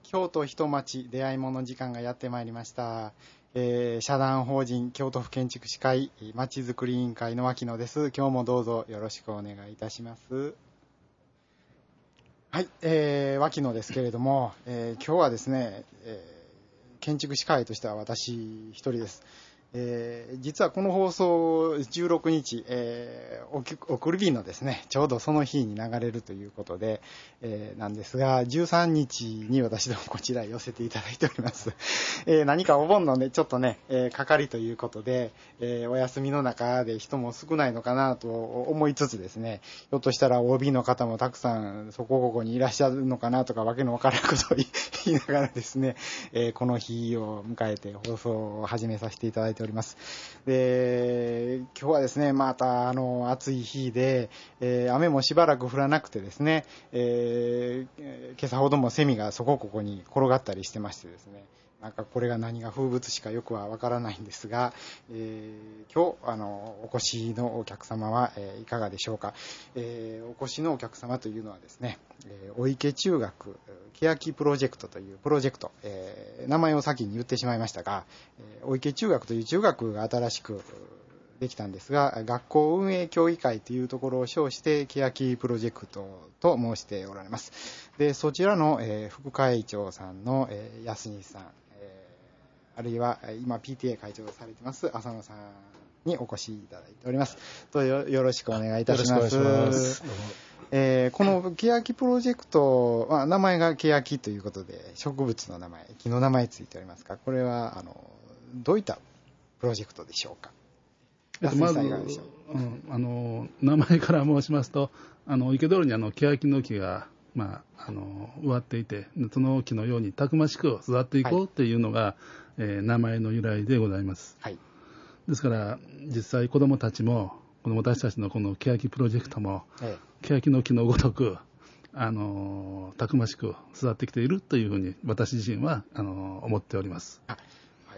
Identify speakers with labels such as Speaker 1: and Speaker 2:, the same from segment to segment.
Speaker 1: 京都人町出会いもの時間がやってまいりました。社団法人京都府建築士会まちづくり委員会の脇野です。今日もどうぞよろしくお願いいたします。はい、脇野ですけれども、今日はですね、建築士会としては私一人です。実はこの放送16日、送り火のですね、ちょうどその日に流れるということで、なんですが、13日に私どもこちらへ寄せていただいております。何かお盆のね、ちょっとね、係ということで、お休みの中で人も少ないのかなと思いつつですね、ひょっとしたら OB の方もたくさんそこにいらっしゃるのかなとかわけのわからないことを言いながらですね、この日を迎えて放送を始めさせていただいております。で、今日はですね、また暑い日で、雨もしばらく降らなくてですね、今朝ほどもセミがそこここに転がったりしてましてですね、なんかこれが何が風物詩かよくはわからないんですが、今日お越しのお客様は、いかがでしょうか。お越しのお客様というのはですね、お池中学欅プロジェクトというプロジェクト、名前を先に言ってしまいましたが、お池中学という中学が新しくできたんですが、学校運営協議会というところを称して欅プロジェクトと申しておられます。で、そちらの、副会長さんの、安西さん、あるいは今 PTA 会長をされてます浅野さんにお越しいただいております。よろしくお願いいたします。この欅プロジェクトは名前が欅ということで植物の名前、木の名前ついておりますが、これはどういったプロジェクトでしょうか。
Speaker 2: まず、名前から申しますと、池通りに欅の木が、植わっていて、その木のようにたくましく育っていこうというのが、名前の由来でございます。はい、ですから実際子どもたちたちのこの欅プロジェクトも、欅の木のごとくたくましく育ってきているというふうに私自身は思っております。
Speaker 1: はい、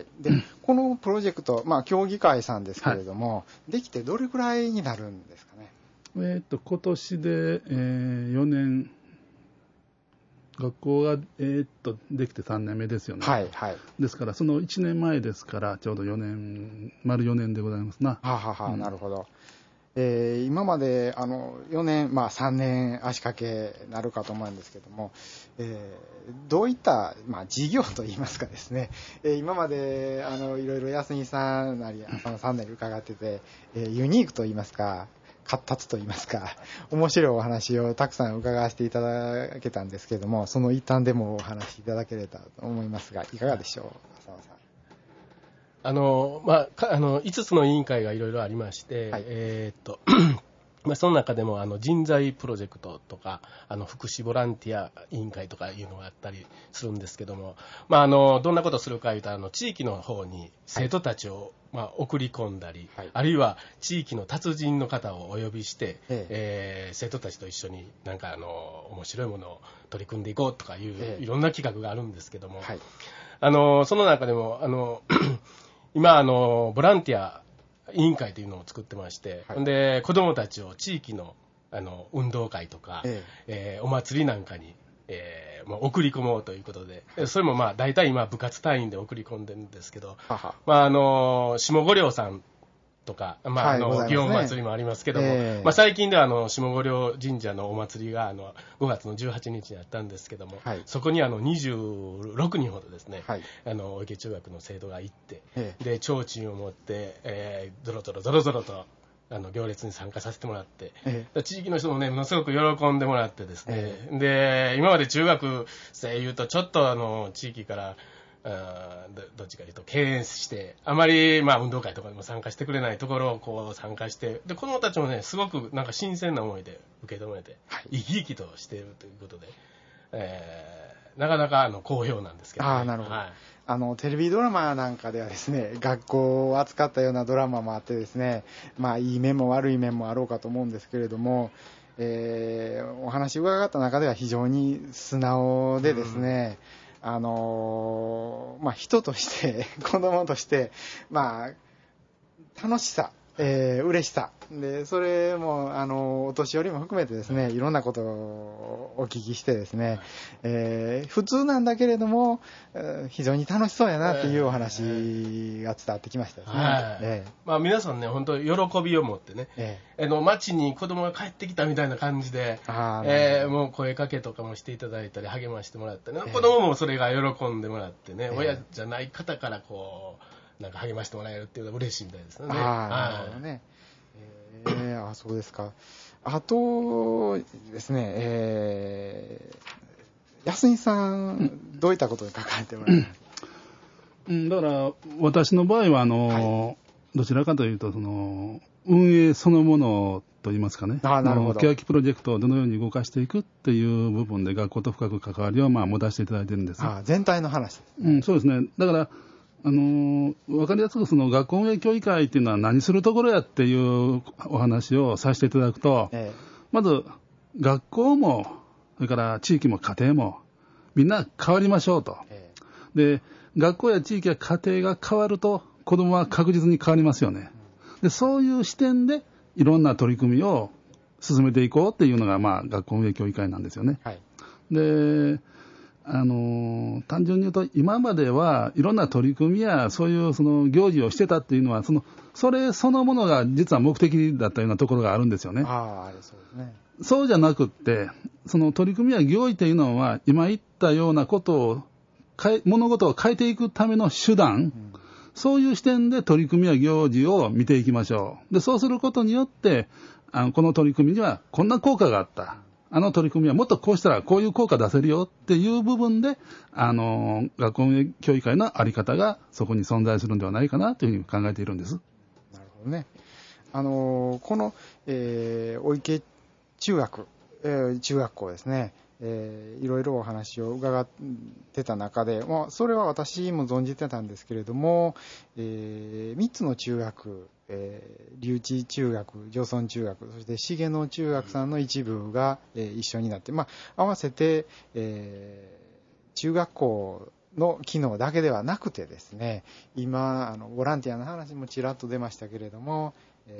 Speaker 1: でこのプロジェクト、協議会さんですけれども、できてどれくらいになるんですかね。
Speaker 2: 今年で、4年、学校が、できて3年目ですよね。はいはい。ですからその1年前ですからちょうど丸4年でございますな。
Speaker 1: なるほど。今まで4年、3年足掛けなるかと思うんですけども、どういった、事業といいますかですね、今までいろいろ安西さんなり浅野さんなり伺ってて、ユニークといいますか活発といいますか面白いお話をたくさん伺わせていただけたんですけども、その一端でもお話しいただければと思いますが、いかがでしょう、浅野さん。
Speaker 3: 5つの委員会がいろいろありまして、はい、その中でも人材プロジェクトとか福祉ボランティア委員会とかいうのがあったりするんですけども、どんなことをするかというと地域の方に生徒たちを、送り込んだり、はい、あるいは地域の達人の方をお呼びして、生徒たちと一緒になんか面白いものを取り組んでいこうとかいう、いろんな企画があるんですけども、はい、その中でも今ボランティア委員会というのを作ってまして、はい、で子どもたちを地域の運動会とか、お祭りなんかに、送り込もうということで、それも大体今部活単位で送り込んでるんですけど、下五稜さんとか、祇園祭りもありますけども、最近では下五稜神社のお祭りが5月の18日にあったんですけども、はい、そこに26人ほどですね、はい、お池中学の生徒が行って、で提灯を持って、ぞろぞろと行列に参加させてもらって、地域の人もねものすごく喜んでもらってですね、で今まで中学生いうとちょっと地域からどっちかというと敬遠してあまり運動会とかにも参加してくれないところをこう参加して、で子どもたちもねすごくなんか新鮮な思いで受け止めて、生き生きとしているということで、なかなか好評なんですけどね。
Speaker 1: なるほど。はい、テレビドラマなんかではですね、学校を扱ったようなドラマもあってですね、いい面も悪い面もあろうかと思うんですけれども、お話伺った中では非常に素直でですね、人として子供として楽しさ嬉しさ。で、それも、お年寄りも含めてですね、いろんなことをお聞きしてですね、普通なんだけれども、非常に楽しそうやなっていうお話が伝わってきましたですね。
Speaker 3: まあ皆さんね、本当喜びを持ってね、街に子供が帰ってきたみたいな感じで、もう声かけとかもしていただいたり、励ましてもらったり、子供もそれが喜んでもらってね、親じゃない方からこう、なんか励ましてもらえるっていうのは嬉しいみたいですね。
Speaker 1: なるほどね。そうですか。あとですね、安井さん、どういったことに関わっておられますか？
Speaker 2: だから私の場合はどちらかというと運営そのものといいますかね、
Speaker 1: なるほど。
Speaker 2: 欅プロジェクトをどのように動かしていくっていう部分で学校と深く関わりを持たせていただいているんです。
Speaker 1: 全体の話です
Speaker 2: ね。そうですね。だから分かりやすく学校運営協議会っていうのは何するところやっていうお話をさせていただくと、まず学校もそれから地域も家庭もみんな変わりましょうと。で、学校や地域や家庭が変わると子供は確実に変わりますよね。で、そういう視点でいろんな取り組みを進めていこうっていうのが学校運営協議会なんですよね。で、単純に言うと今まではいろんな取り組みやそういう行事をしてたっていうのはそれそのものが実は目的だったようなところがあるんですよね。
Speaker 1: そうですね。
Speaker 2: そうじゃなくって取り組みや行為というのは今言ったようなことを物事を変えていくための手段、そういう視点で取り組みや行事を見ていきましょう。で、そうすることによってこの取り組みにはこんな効果があった。取り組みはもっとこうしたらこういう効果出せるよっていう部分で、学校運営協議会のあり方がそこに存在するんではないかなというふうに考えているんです。
Speaker 1: なるほどね。この、お池中学校ですね、いろいろお話を伺ってた中で、それは私も存じてたんですけれども、3つの中学、留置中学、上村中学、そして重野中学さんの一部が、一緒になって、合わせて、中学校の機能だけではなくてですね、今ボランティアの話もちらっと出ましたけれども、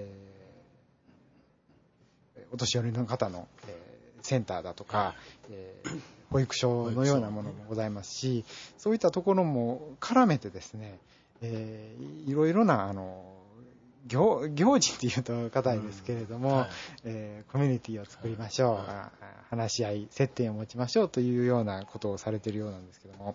Speaker 1: お年寄りの方の、センターだとか、保育所のようなものもございますし、そういったところも絡めてですね、いろいろな行事っていうと硬いですけれども、コミュニティを作りましょう、話し合い、接点を持ちましょうというようなことをされているようなんですけども、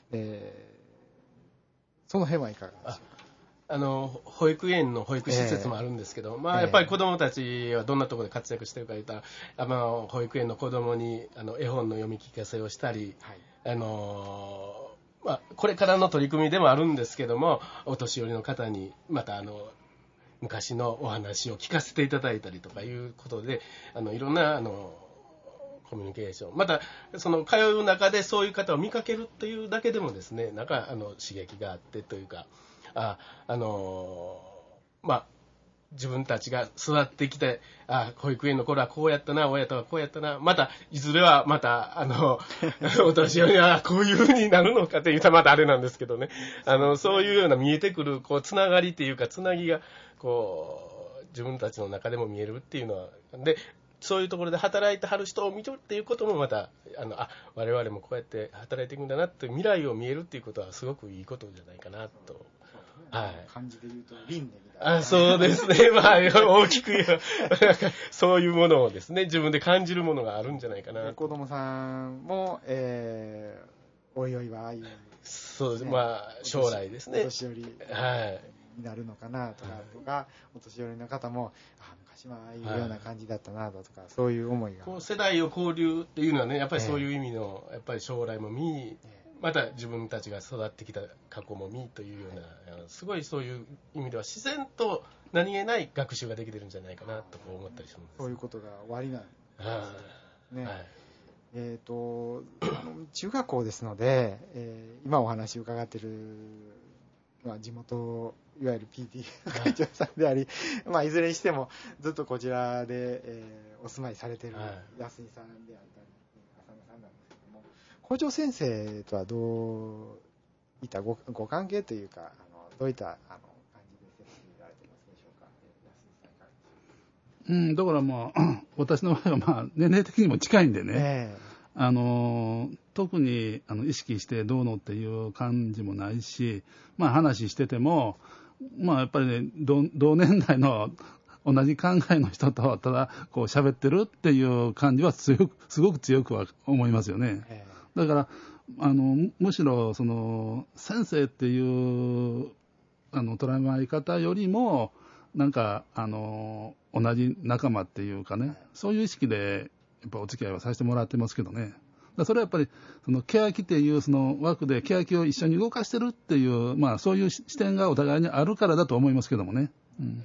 Speaker 1: その辺はいかがでしょうか。
Speaker 3: 保育園の保育施設もあるんですけど、やっぱり子どもたちはどんなところで活躍してるか言ったら、保育園の子どもに絵本の読み聞かせをしたり、これからの取り組みでもあるんですけども、お年寄りの方にまた昔のお話を聞かせていただいたりとかいうことで、いろんなコミュニケーション、また通う中でそういう方を見かけるというだけでもですね、なんか刺激があってというか、自分たちが育ってきて、保育園の頃はこうやったな、親とはこうやったな、またいずれはまたお年寄りはこういう風になるのかって言ったらまたあれなんですけどね、そういうような見えてくるつながりっていうか、つなぎが自分たちの中でも見えるっていうのはで、そういうところで働いてはる人を見るっていうこともまた我々もこうやって働いていくんだなって未来を見えるっていうことはすごくいいことじゃないかなと。
Speaker 1: 漢字で言うと輪廻みたいな。
Speaker 3: そうですね。大きく言うそういうものをですね、自分で感じるものがあるんじゃないかな。
Speaker 1: 子供さんも、おいおいはああいう、
Speaker 3: そうです。将来ですね。
Speaker 1: お年寄りになるのかなとか、お年寄りの方も、昔はああいうような感じだったなとか、そういう思いが。
Speaker 3: 世代を交流っていうのはね、やっぱりそういう意味の、やっぱり将来も見、また自分たちが育ってきた過去も見というような、すごいそういう意味では自然と何気ない学習ができてるんじゃないかなと思ったりするんです。
Speaker 1: そういうことが終わりなんですね。中学校ですので、今お話を伺っている、地元いわゆる PT 会長さんであり、いずれにしてもずっとこちらで、お住まいされている安井さんであったり、浅野さんなんですけども、校長先生とはどういったご関係というか、どういった感じで接していられてますでしょうか。
Speaker 2: だから私の場合は年齢的にも近いんでね、特に意識してどうのっていう感じもないし、話してても、やっぱりね、同年代の同じ考えの人とただこう喋ってるっていう感じはすごく強くは思いますよね。だからむしろその先生っていう捉え方よりもなんか同じ仲間っていうかね、そういう意識でやっぱお付き合いはさせてもらってますけどね。それはやっぱりその欅っていうその枠で欅を一緒に動かしてるっていう、そういう視点がお互いにあるからだと思いますけどもね。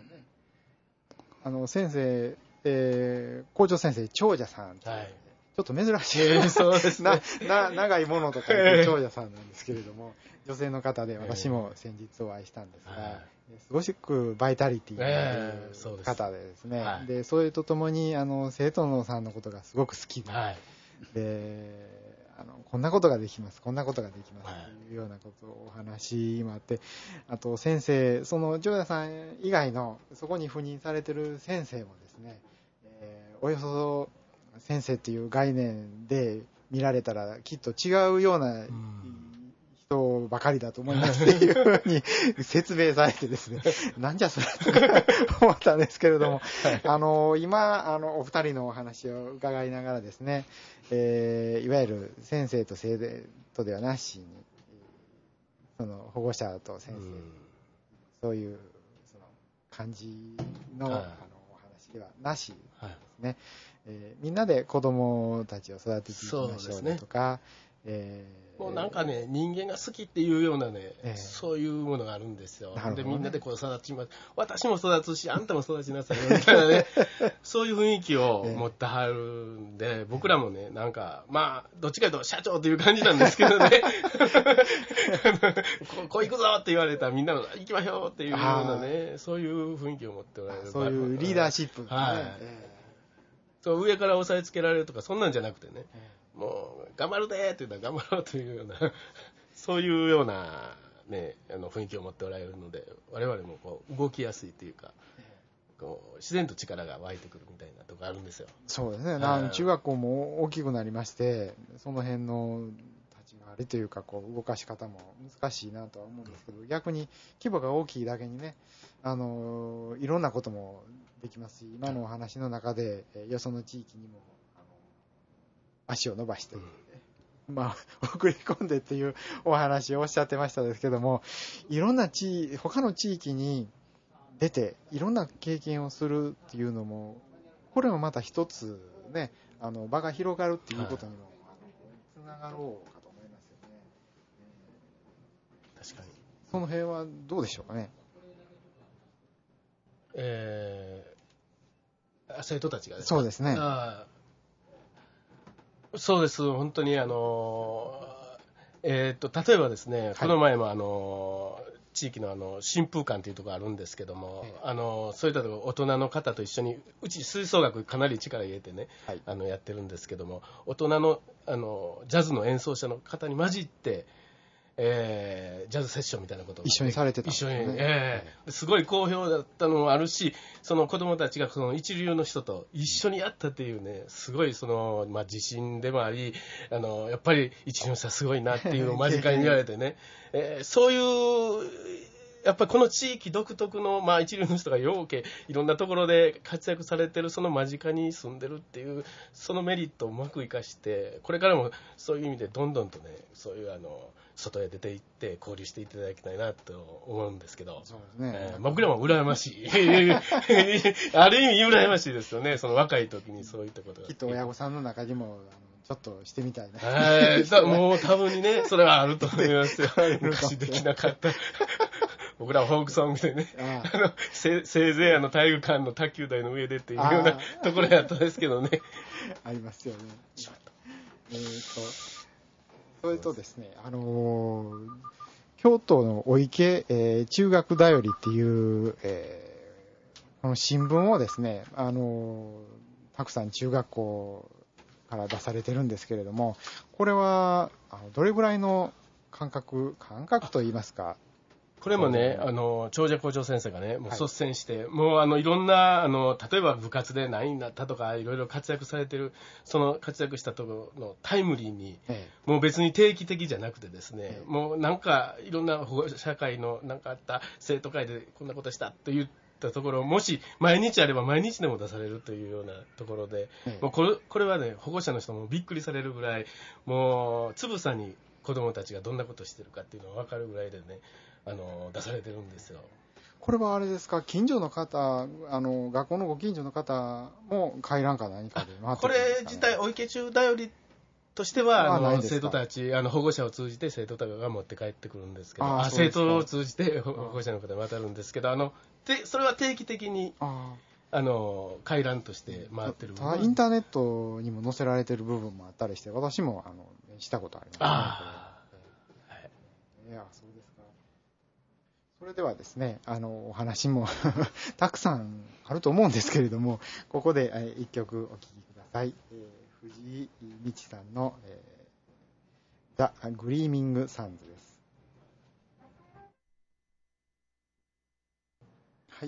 Speaker 1: 先生、校長先生、長者さん、ちょっと珍しい、
Speaker 3: そうですね、
Speaker 1: 長いものとか言って長者さんなんですけれども、女性の方で私も先日お会いしたんですが、すごくバイタリティのある方でですね、でそれとともに生徒のさんのことがすごく好きで、でこんなことができます、こんなことができますというようなことをお話もあって、あと先生、その長者さん以外のそこに赴任されてる先生もですね、およそ先生っていう概念で見られたらきっと違うような人ばかりだと思いますっていうふうに説明されてですね、なんじゃそれとか思ったんですけれども、今お二人のお話を伺いながらですね、いわゆる先生と生徒ではなしに、その保護者と先生、そういうその感じの、お話ではなしですね、みんなで子供たちを育てていきましょうねとか、
Speaker 3: もうなんかね、人間が好きっていうようなね、そういうものがあるんですよ。で、みんなでこう育ちます。私も育つし、あんたも育ちなさいよみたいなね、そういう雰囲気を持ってはるんで、僕らもね、なんか、どっちかというと社長という感じなんですけどね、こう行くぞって言われたらみんなの行きましょうっていうようなね、そういう雰囲気を持っておられる。
Speaker 1: そういうリーダーシップ、
Speaker 3: そう上から押さえつけられるとかそんなんじゃなくてね、もう頑張るでって言ったら頑張ろうというようなそういうような、ね、雰囲気を持っておられるので、我々もこう動きやすいというか、こう自然と力が湧いてくるみたいなとこあるんですよ。
Speaker 1: そうですね、中学校も大きくなりまして、その辺の立ち回りというかこう動かし方も難しいなとは思うんですけど、逆に規模が大きいだけにね、いろんなこともできますし、今のお話の中でよその地域にも足を伸ばして、送り込んでっていうお話をおっしゃってましたですけども、いろんな他の地域に出ていろんな経験をするっていうのも、これもまた一つね、場が広がるっていうことにも、つながろうかと思いますよね。
Speaker 3: 確かに。
Speaker 1: その辺はどうでしょうかね。
Speaker 3: 生徒たちがですか。
Speaker 1: そうですね。
Speaker 3: そうです、本当に例えばですね、この前も地域の新風館というところがあるんですけども、そういったところ大人の方と一緒に、うち吹奏楽かなり力入れてね、やってるんですけども、大人のジャズの演奏者の方に混じってジャズセッションみたいなことを
Speaker 1: 一緒にされてたん
Speaker 3: ですね。すごい好評だったのもあるし、その子供たちがその一流の人と一緒にやったっていうね、すごい自信でもあり、やっぱり一流の人はすごいなっていうのを間近に見られてね、そういうやっぱりこの地域独特の、一流の人がようけいろんなところで活躍されてる、その間近に住んでるっていうそのメリットをうまく生かして、これからもそういう意味でどんどんとね、そういう外へ出て行って交流していただきたいなと思うんですけど、
Speaker 1: そうですね、
Speaker 3: 僕らも羨ましいある意味羨ましいですよね、その若い時にそういったことが。
Speaker 1: きっと親御さんの中にもちょっとしてみたい
Speaker 3: な、もう多分にね、それはあると思いますよ昔できなかった僕らはフォークソングでね、せいぜい体育館の卓球台の上でっていうようなところやったんですけどね
Speaker 1: ありますよね。それとですね、京都のお池、中学だよりっていう、この新聞をですね、たくさん中学校から出されてるんですけれども、これはどれぐらいの間隔といいますか、
Speaker 3: ここれもね、長者校長先生がね、もう率先して、もういろんな、例えば部活で何位になったとか、いろいろ活躍されてる、その活躍したところのタイムリーに、もう別に定期的じゃなくてですね、もうなんかいろんな保護者会のなんかあった生徒会でこんなことしたと言ったところ、もし毎日あれば毎日でも出されるというようなところで、もうこれはね、保護者の人もびっくりされるぐらい、もうつぶさに子どもたちがどんなことしてるかっていうのが分かるぐらいでね、出されてるんですよ。
Speaker 1: これはあれですか、近所の方、学校のご近所の方も回覧か何かで回ってるんですかね。
Speaker 3: これ自体、お池中だよりとしては、生徒たち、保護者を通じて生徒たちが持って帰ってくるんですけど、生徒を通じて保護者の方に渡るんですけど、それは定期的に回覧として回ってる部分。
Speaker 1: インターネットにも載せられてる部分もあったりして、私もしたことありますね。いや、そうですか。それではですね、お話もたくさんあると思うんですけれども、ここで一曲お聴きください。藤井道さんの、ザ・グリーミング・サンズです。はい、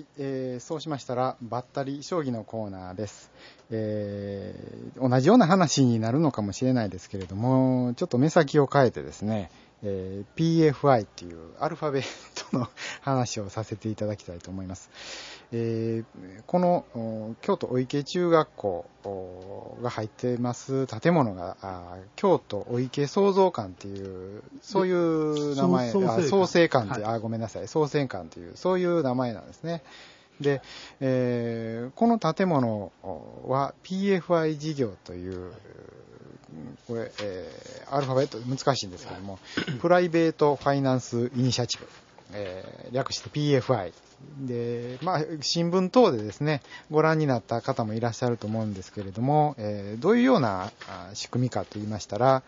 Speaker 1: そうしましたらバッタリ将棋のコーナーです。同じような話になるのかもしれないですけれども、ちょっと目先を変えてですね、PFI っていうアルファベットの話をさせていただきたいと思います。この京都お池中学校が入ってます建物が京都お池創造館っていうそういう名前、創成館って、ごめんなさい、創成館っていうそういう名前なんですね。で、この建物は PFI 事業というこれ、アルファベット難しいんですけども、プライベートファイナンスイニシアチブ、略して PFI で、新聞等でですね、ご覧になった方もいらっしゃると思うんですけれども、どういうような仕組みかと言いましたら、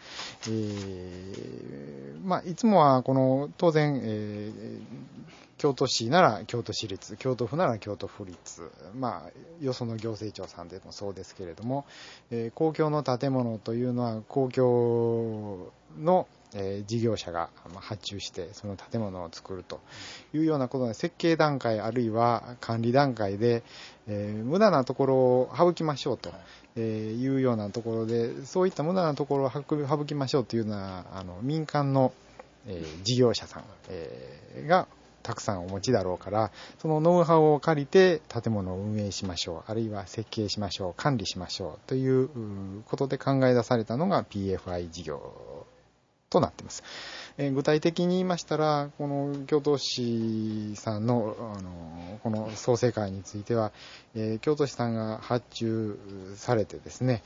Speaker 1: いつもはこの当然、京都市なら京都市立、京都府なら京都府立、よその行政庁さんでもそうですけれども、公共の建物というのは公共の事業者が発注してその建物を作るというようなことで、設計段階あるいは管理段階で、無駄なところを省きましょうというようなところで、そういった無駄なところを省きましょうというような民間の事業者さんがたくさんお持ちだろうから、そのノウハウを借りて建物を運営しましょう、あるいは設計しましょう、管理しましょうということで考え出されたのが PFI 事業となっています。具体的に言いましたら、この京都市さんの、この創成会については、京都市さんが発注されてですね、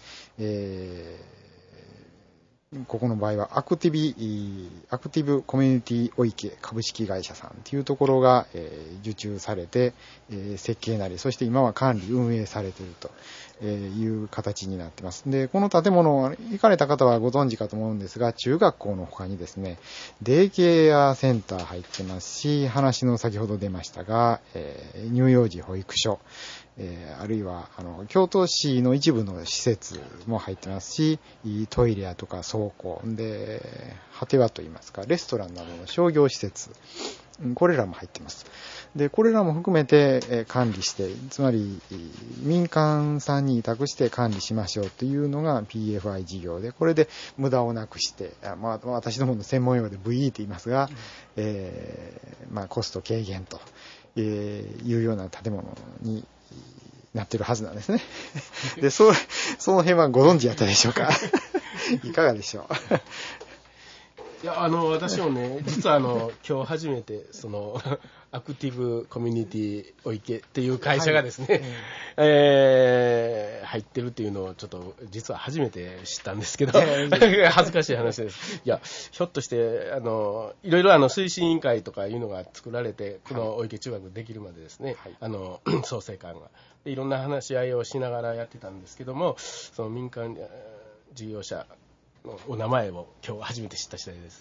Speaker 1: ここの場合はアクティブコミュニティお池株式会社さんというところが、受注されて、設計なり、そして今は管理運営されているという形になっています。で、この建物、行かれた方はご存知かと思うんですが、中学校の他にですね、デイケアセンター入ってますし、話の先ほど出ましたが、乳幼児保育所、あるいは京都市の一部の施設も入ってますし、トイレやとか倉庫で、果てはといいますか、レストランなどの商業施設、これらも入っています。で、これらも含めて管理して、つまり民間さんに委託して管理しましょうというのが PFI 事業で、これで無駄をなくして、私どもの専門用で VE と言いますが、コスト軽減というような建物になってるはずなんですね。で、その辺はご存知やったでしょうか。いかがでしょう。
Speaker 3: いや、私もね、実は今日初めて、アクティブコミュニティお池っていう会社がですね、入ってるっていうのをちょっと、実は初めて知ったんですけど、恥ずかしい話です。いや、ひょっとして、いろいろ推進委員会とかいうのが作られて、このお池中学できるまでですね、創成館が。いろんな話し合いをしながらやってたんですけども、その民間事業者のお名前を今日初めて知った次第です。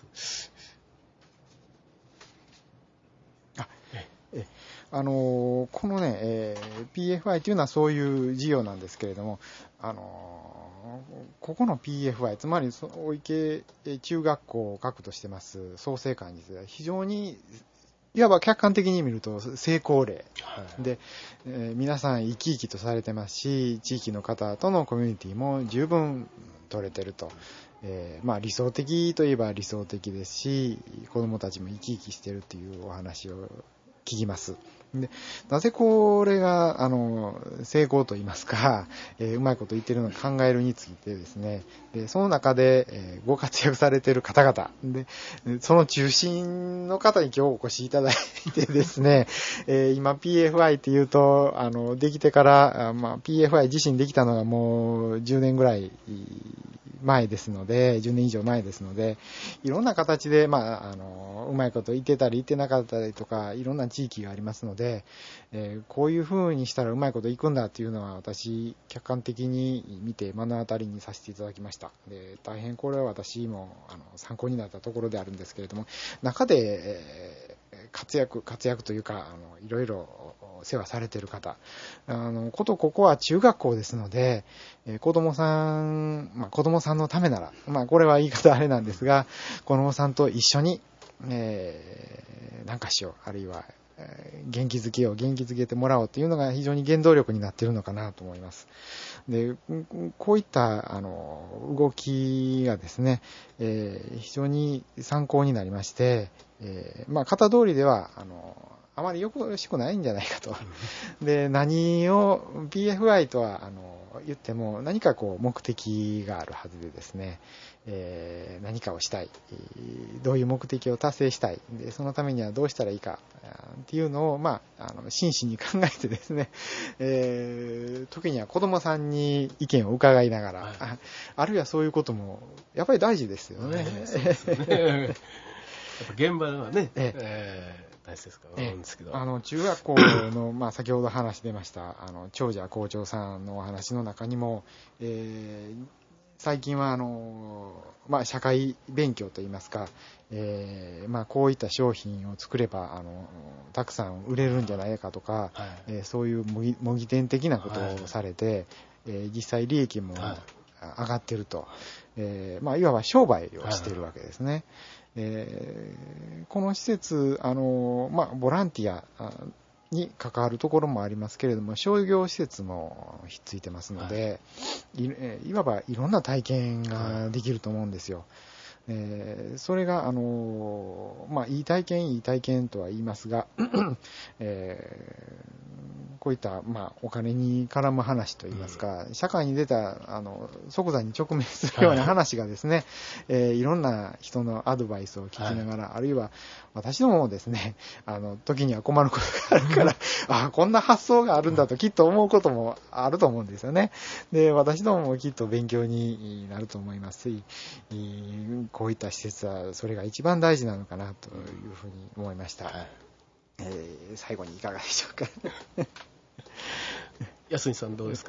Speaker 1: このね、PFI というのはそういう事業なんですけれども、ここの PFI、つまりお池中学校を核としてます創成館については非常にいわば客観的に見ると成功例で、皆さん生き生きとされてますし、地域の方とのコミュニティも十分取れてると。理想的といえば理想的ですし、子どもたちも生き生きしてるっていうお話を聞きます。で、なぜこれが成功と言いますか、うまいこと言ってるのを考えるについてですね、でその中で、ご活躍されている方々で、その中心の方に今日お越しいただいてですね、今 PFI っていうとできてから、PFI 自身できたのがもう10年ぐらい前ですので、10年以上前ですので、いろんな形で、うまいこと言ってたり言ってなかったりとか、いろんな地域がありますので、こういう風にしたらうまいこといくんだっていうのは、私、客観的に見て目の当たりにさせていただきました。で、大変これは私も参考になったところであるんですけれども、中で、活躍というか、いろいろ世話されている方、ここは中学校ですので、子供さんのためなら、これは言い方あれなんですが、子供さんと一緒に、何かしよう、あるいは、元気づけてもらおうというのが非常に原動力になっているのかなと思います。で、こういった動きがですね、非常に参考になりまして、型通りではあまりよろしくないんじゃないかと。で、何を PFI とは言っても何か目的があるはずでですね、何かをしたい、どういう目的を達成したい、でそのためにはどうしたらいいかっていうのを真摯に考えてですね、時には子どもさんに意見を伺いながら、あるいはそういうこともやっぱり大事ですよね。
Speaker 3: そうですね。やっぱ現場ではね、大切ですから思うんですけど、
Speaker 1: 中学校の、先ほど話出ました長者校長さんのお話の中にも、最近は社会勉強といいますか、こういった商品を作ればたくさん売れるんじゃないかとか、そういう模擬店的なことをされて、実際利益も上がってると、いわば商売をしているわけですね。この施設ボランティアに関わるところもありますけれども、商業施設もひっついてますので、いわばいろんな体験ができると思うんですよ。それがいい体験とは言いますが、こういったお金に絡む話といいますか、社会に出た即座に直面するような話がですね、いろんな人のアドバイスを聞きながら、あるいは私どももですね、時には困ることがあるからこんな発想があるんだときっと思うこともあると思うんですよね。で、私どももきっと勉強になると思いますし、こういった施設はそれが一番大事なのかなというふうに思いました。最後にいかがでしょうか。
Speaker 3: 安井さんどうですか？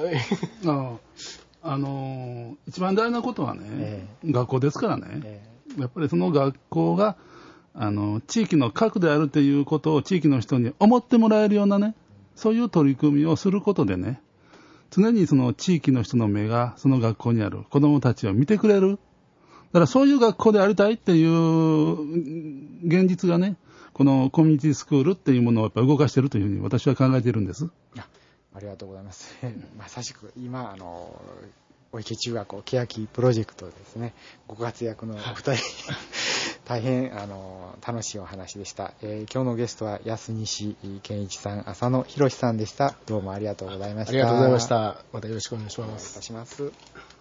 Speaker 2: 一番大事なことはね、学校ですからね、やっぱりその学校が地域の核であるということを地域の人に思ってもらえるようなね、そういう取り組みをすることでね、常にその地域の人の目がその学校にある子どもたちを見てくれる。だからそういう学校でありたいっていう現実がね、このコミュニティスクールっていうものをやっぱり動かしているというふうに私は考えているんです。
Speaker 1: ありがとうございます。まさしく今お池中学校欅プロジェクトですね、ご活躍のお二人大変楽しいお話でした。今日のゲストは安西健一さん、浅野博さんでした。どうもありがとうございました。
Speaker 3: ありがとうございました。またよろしくお願いします。
Speaker 1: お願いいたします。